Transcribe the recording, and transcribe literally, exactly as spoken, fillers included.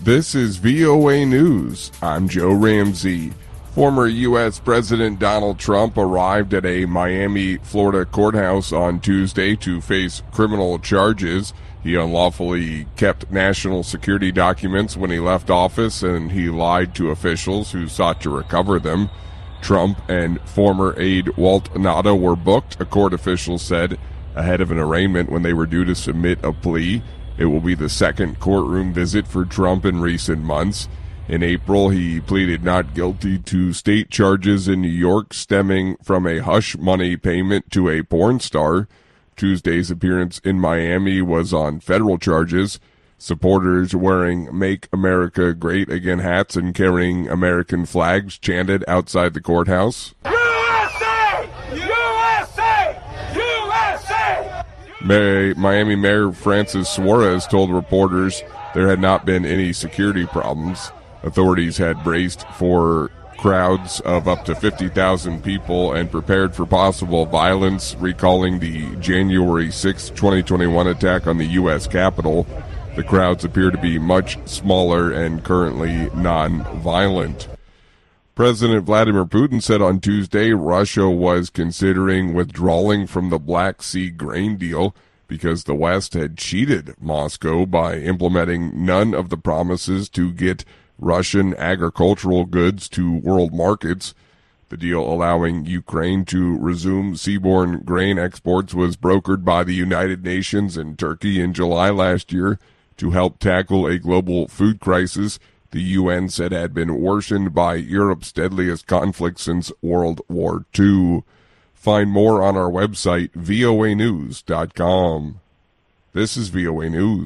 This is V O A News. I'm Joe Ramsey. Former U S President Donald Trump arrived at a Miami, Florida courthouse on Tuesday to face criminal charges. He unlawfully kept national security documents when he left office, and he lied to officials who sought to recover them. Trump and former aide Walt Nauta were booked, a court official said, ahead of an arraignment when they were due to submit a plea. It will be the second courtroom visit for Trump in recent months. In April, he pleaded not guilty to state charges in New York stemming from a hush money payment to a porn star. Tuesday's appearance in Miami was on federal charges. Supporters wearing Make America Great Again hats and carrying American flags chanted outside the courthouse. U S A! U S A! U S A! Miami Mayor Francis Suarez told reporters there had not been any security problems. Authorities had braced for crowds of up to fifty thousand people and prepared for possible violence, recalling the January sixth, twenty twenty-one attack on the U S Capitol. The crowds appear to be much smaller and currently non-violent. President Vladimir Putin said on Tuesday Russia was considering withdrawing from the Black Sea grain deal because the West had cheated Moscow by implementing none of the promises to get Russian agricultural goods to world markets. The deal allowing Ukraine to resume seaborne grain exports was brokered by the United Nations and Turkey in July last year to help tackle a global food crisis the U N said had been worsened by Europe's deadliest conflict since World War Two. Find more on our website, V O A news dot com. This is V O A News.